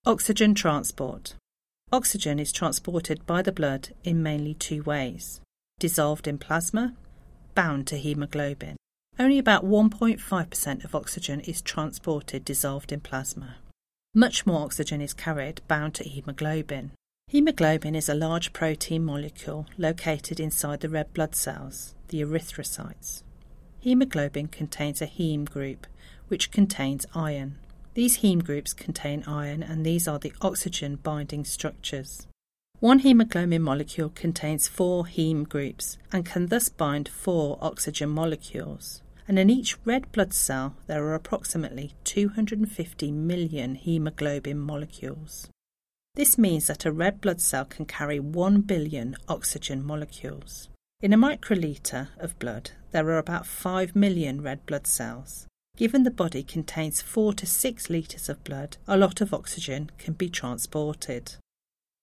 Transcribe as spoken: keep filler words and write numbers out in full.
Oxygen transport. Oxygen is transported by the blood in mainly two ways: dissolved in plasma, bound to haemoglobin. Only about one point five percent of oxygen is transported dissolved in plasma. Much more oxygen is carried bound to haemoglobin. Haemoglobin is a large protein molecule located inside the red blood cells, the erythrocytes. Haemoglobin contains a heme group, which contains iron. These heme groups contain iron, and these are the oxygen binding structures. One haemoglobin molecule contains four heme groups and can thus bind four oxygen molecules. And in each red blood cell there are approximately two hundred fifty million haemoglobin molecules. This means that a red blood cell can carry one billion oxygen molecules. In a microliter of blood there are about five million red blood cells. Given the body contains four to six litres of blood, a lot of oxygen can be transported.